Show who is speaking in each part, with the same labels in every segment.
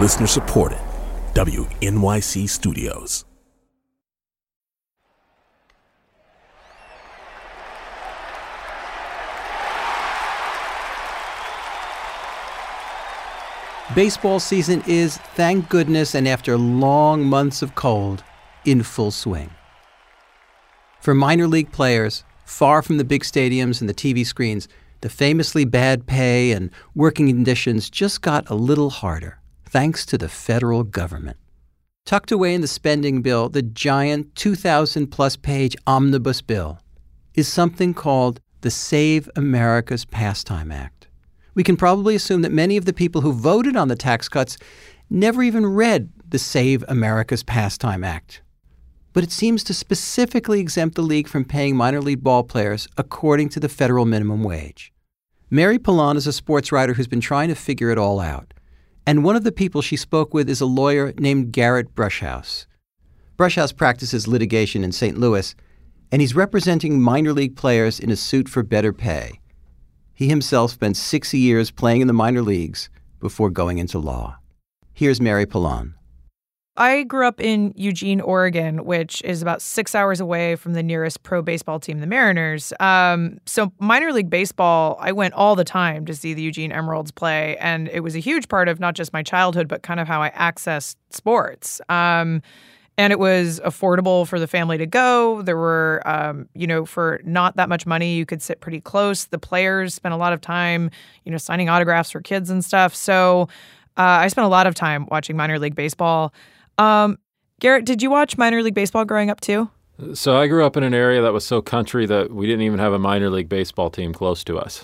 Speaker 1: Listener supported. WNYC Studios.
Speaker 2: Baseball season is, thank goodness, and after long months of cold, in full swing. For minor league players, far from the big stadiums and the TV screens, the famously bad pay and working conditions just got a little harder, thanks to the federal government. Tucked away in the spending bill, the giant 2,000-plus page omnibus bill, is something called the Save America's Pastime Act. We can probably assume that many of the people who voted on the tax cuts never even read the Save America's Pastime Act. But it seems to specifically exempt the league from paying minor league ball players according to the federal minimum wage. Mary Pilon is a sports writer who's been trying to figure it all out. And one of the people she spoke with is a lawyer named Garrett Brushhouse. Brushhouse practices litigation in St. Louis, and he's representing minor league players in a suit for better pay. He himself spent 6 years playing in the minor leagues before going into law. Here's Mary Pilon.
Speaker 3: I grew up in Eugene, Oregon, which is about 6 hours away from the nearest pro baseball team, the Mariners. So minor league baseball, I went all the time to see the Eugene Emeralds play, and it was a huge part of not just my childhood, but kind of how I accessed sports. And it was affordable for the family to go. There were, for not that much money, you could sit pretty close. The players spent a lot of time, signing autographs for kids and stuff. So I spent a lot of time watching minor league baseball. Garrett, did you watch minor league baseball growing up too?
Speaker 4: So I grew up in an area that was so country that we didn't even have a minor league baseball team close to us.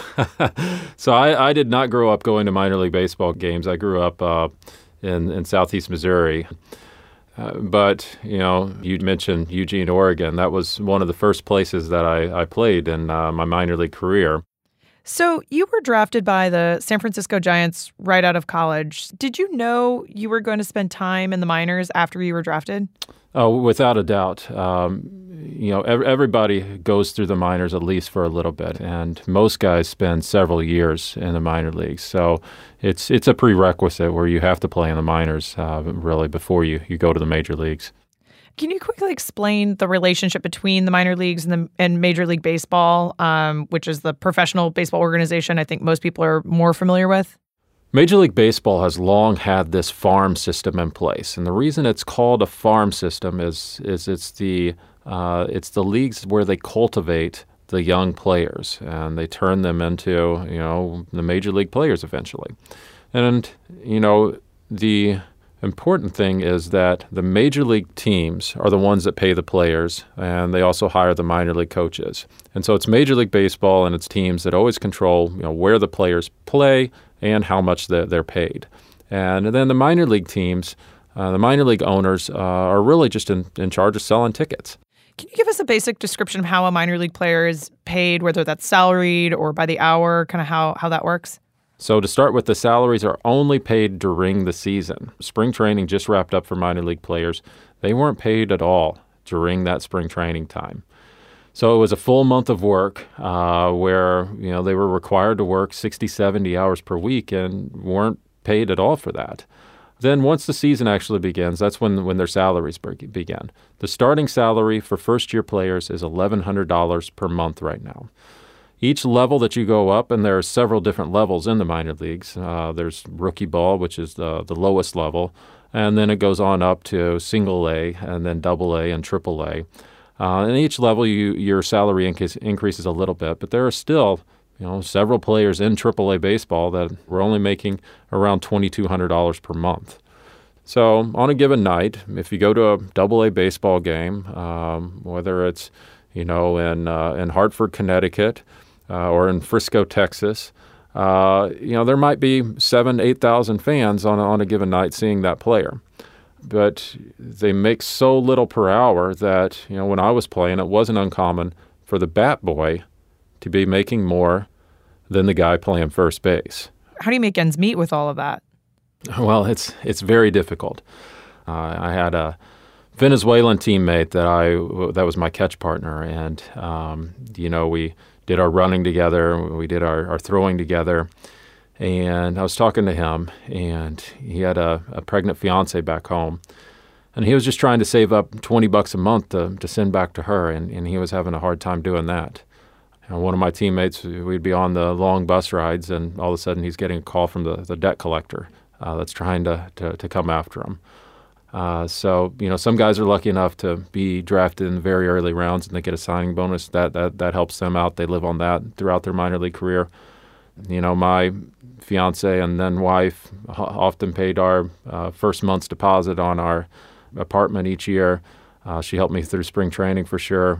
Speaker 4: So I did not grow up going to minor league baseball games. I grew up in southeast Missouri. But, you mentioned Eugene, Oregon. That was one of the first places that I played in my minor league career.
Speaker 3: So you were drafted by the San Francisco Giants right out of college. Did you know you were going to spend time in the minors after you were drafted?
Speaker 4: Oh, without a doubt. Everybody goes through the minors at least for a little bit, and most guys spend several years in the minor leagues. So it's a prerequisite where you have to play in the minors really before you go to the major leagues.
Speaker 3: Can you quickly explain the relationship between the minor leagues and Major League Baseball, which is the professional baseball organization I think most people are more familiar with?
Speaker 4: Major League Baseball has long had this farm system in place, and the reason it's called a farm system is it's the leagues where they cultivate the young players and they turn them into the major league players eventually. And the important thing is that the major league teams are the ones that pay the players, and they also hire the minor league coaches. And so it's Major League Baseball and its teams that always control where the players play and how much they're paid. And then the minor league teams, the minor league owners are really just in charge of selling tickets.
Speaker 3: Can you give us a basic description of how a minor league player is paid, whether that's salaried or by the hour, kind of how that works?
Speaker 4: So to start with, the salaries are only paid during the season. Spring training just wrapped up for minor league players. They weren't paid at all during that spring training time. So it was a full month of work where they were required to work 60, 70 hours per week and weren't paid at all for that. Then once the season actually begins, that's when their salaries begin. The starting salary for first-year players is $1,100 per month right now. Each level that you go up, and there are several different levels in the minor leagues. There's rookie ball, which is the lowest level, and then it goes on up to single A, and then double A and triple A. And each level, your salary increases a little bit, but there are still several players in triple A baseball that were only making around $2,200 per month. So on a given night, if you go to a double A baseball game, whether it's in Hartford, Connecticut, or in Frisco, Texas, there might be 7,000 to 8,000 fans on a given night seeing that player. But they make so little per hour that, when I was playing, it wasn't uncommon for the bat boy to be making more than the guy playing first base.
Speaker 3: How do you make ends meet with all of that?
Speaker 4: Well, it's very difficult. I had a Venezuelan teammate that was my catch partner, and we did our running together, we did our throwing together, And I was talking to him, and he had a pregnant fiance back home. And he was just trying to save up $20 a month to send back to her, and he was having a hard time doing that. And one of my teammates, we'd be on the long bus rides, and all of a sudden he's getting a call from the debt collector that's trying to come after him. So, some guys are lucky enough to be drafted in the very early rounds and they get a signing bonus. That helps them out. They live on that throughout their minor league career. My fiance and then wife often paid our first month's deposit on our apartment each year. She helped me through spring training for sure.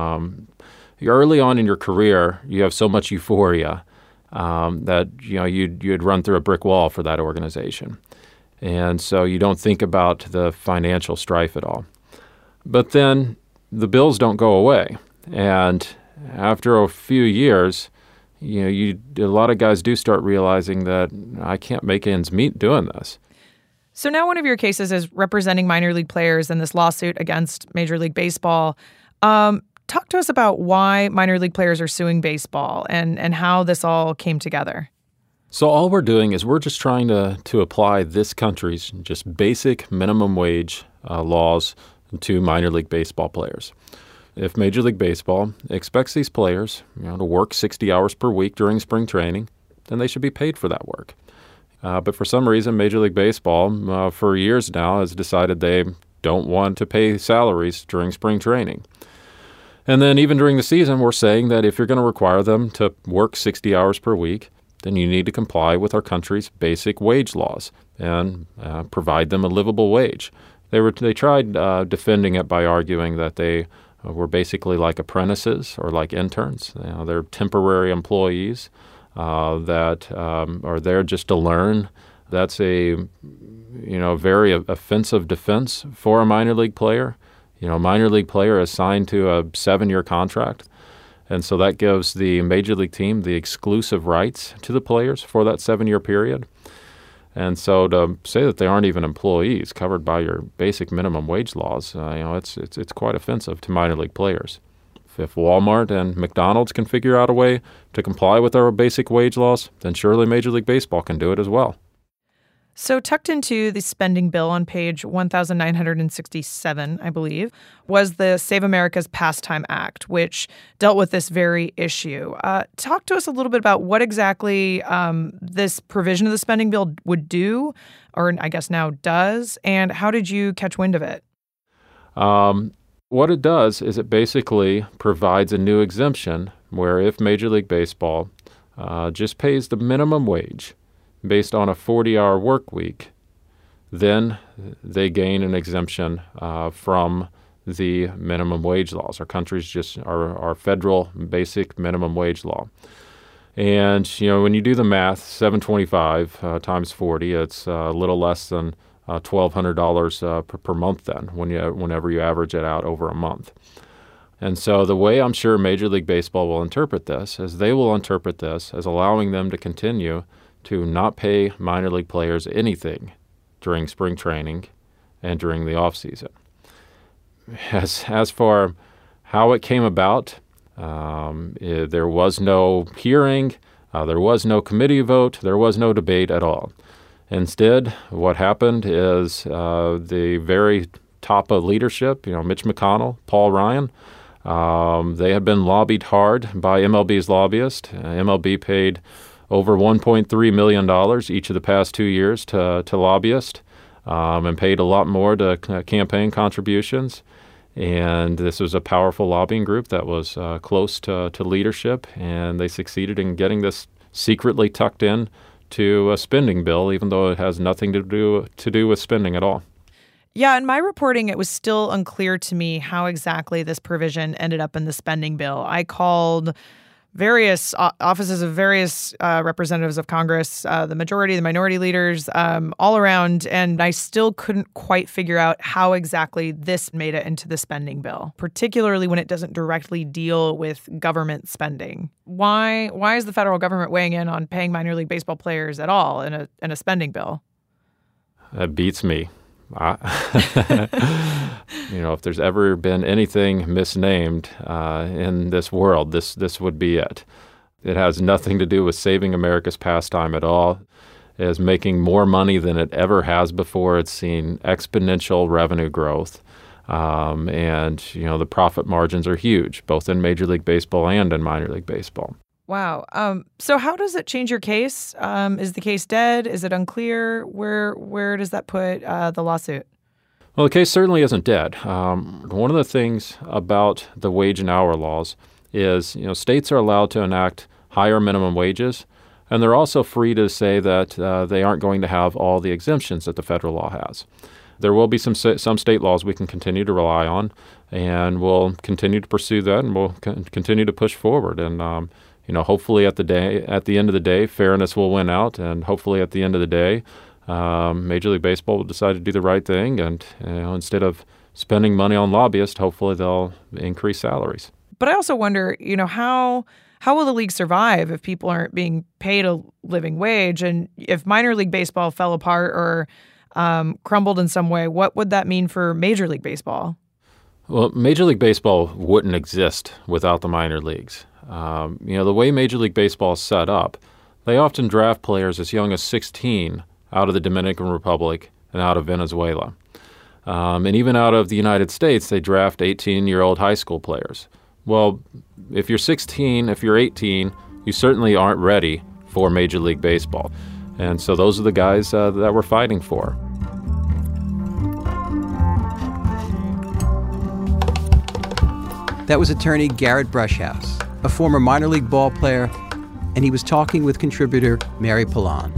Speaker 4: Early on in your career, you have so much euphoria that you'd run through a brick wall for that organization. And so you don't think about the financial strife at all. But then the bills don't go away. And after a few years, a lot of guys do start realizing that I can't make ends meet doing this.
Speaker 3: So now one of your cases is representing minor league players in this lawsuit against Major League Baseball. Talk to us about why minor league players are suing baseball and how this all came together.
Speaker 4: So all we're doing is we're just trying to apply this country's just basic minimum wage laws to minor league baseball players. If Major League Baseball expects these players to work 60 hours per week during spring training, then they should be paid for that work. But for some reason, Major League Baseball, for years now, has decided they don't want to pay salaries during spring training. And then even during the season, we're saying that if you're going to require them to work 60 hours per week, then you need to comply with our country's basic wage laws and provide them a livable wage. They tried defending it by arguing that they were basically like apprentices or like interns. They're temporary employees that are there just to learn. That's a very offensive defense for a minor league player. A minor league player is signed to a 7-year contract. And so that gives the Major League team the exclusive rights to the players for that 7-year period. And so to say that they aren't even employees covered by your basic minimum wage laws, it's quite offensive to minor league players. If Walmart and McDonald's can figure out a way to comply with our basic wage laws, then surely Major League Baseball can do it as well.
Speaker 3: So tucked into the spending bill on page 1967, I believe, was the Save America's Pastime Act, which dealt with this very issue. Talk to us a little bit about what exactly this provision of the spending bill would do, or I guess now does, and how did you catch wind of it?
Speaker 4: What it does is it basically provides a new exemption where if Major League Baseball just pays the minimum wage based on a 40-hour work week, then they gain an exemption from the minimum wage laws. Our country's just our federal basic minimum wage law. And, when you do the math, $725 times 40, it's a little less than $1,200 per month then, whenever you average it out over a month. And so the way I'm sure Major League Baseball will interpret this is they will interpret this as allowing them to continue to not pay minor league players anything during spring training and during the offseason. As for how it came about, there was no hearing, there was no committee vote, there was no debate at all. Instead, what happened is the very top of leadership, Mitch McConnell, Paul Ryan, they had been lobbied hard by MLB's lobbyist. MLB paid over $1.3 million each of the past 2 years to lobbyists and paid a lot more to campaign contributions. And this was a powerful lobbying group that was close to leadership, and they succeeded in getting this secretly tucked in to a spending bill, even though it has nothing to do with spending at all.
Speaker 3: Yeah, in my reporting, it was still unclear to me how exactly this provision ended up in the spending bill. I called various offices of various representatives of Congress, the majority, the minority leaders, all around, and I still couldn't quite figure out how exactly this made it into the spending bill, particularly when it doesn't directly deal with government spending. Why is the federal government weighing in on paying minor league baseball players at all in a spending bill?
Speaker 4: That beats me. If there's ever been anything misnamed in this world, this would be it. It has nothing to do with saving America's pastime at all. It is making more money than it ever has before. It's seen exponential revenue growth. And the profit margins are huge, both in Major League Baseball and in minor league baseball.
Speaker 3: Wow. So how does it change your case? Is the case dead? Is it unclear? Where does that put the lawsuit?
Speaker 4: Well, the case certainly isn't dead. One of the things about the wage and hour laws is, states are allowed to enact higher minimum wages, and they're also free to say that they aren't going to have all the exemptions that the federal law has. There will be some state laws we can continue to rely on, and we'll continue to pursue that, and we'll continue to push forward. And hopefully at the end of the day, fairness will win out, and hopefully at the end of the day, Major League Baseball will decide to do the right thing, and instead of spending money on lobbyists, hopefully they'll increase salaries.
Speaker 3: But I also wonder, how will the league survive if people aren't being paid a living wage? And if minor league baseball fell apart or crumbled in some way, what would that mean for Major League Baseball?
Speaker 4: Well, Major League Baseball wouldn't exist without the minor leagues. The way Major League Baseball is set up, they often draft players as young as 16 out of the Dominican Republic and out of Venezuela. And even out of the United States, they draft 18-year-old high school players. Well, if you're 16, if you're 18, you certainly aren't ready for Major League Baseball. And so those are the guys that we're fighting for.
Speaker 2: That was attorney Garrett Brushhouse, a former minor league ball player, and he was talking with contributor Mary Pilon.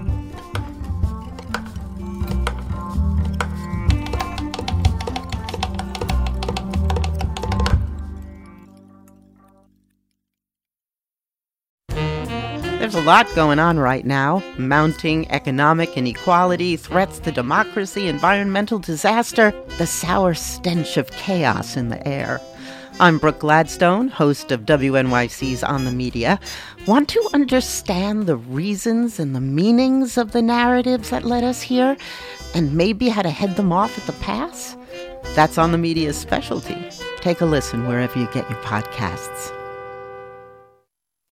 Speaker 5: There's a lot going on right now. Mounting economic inequality, threats to democracy, environmental disaster, the sour stench of chaos in the air. I'm Brooke Gladstone, host of WNYC's On the Media. Want to understand the reasons and the meanings of the narratives that led us here, and maybe how to head them off at the pass? That's On the Media's specialty. Take a listen wherever you get your podcasts.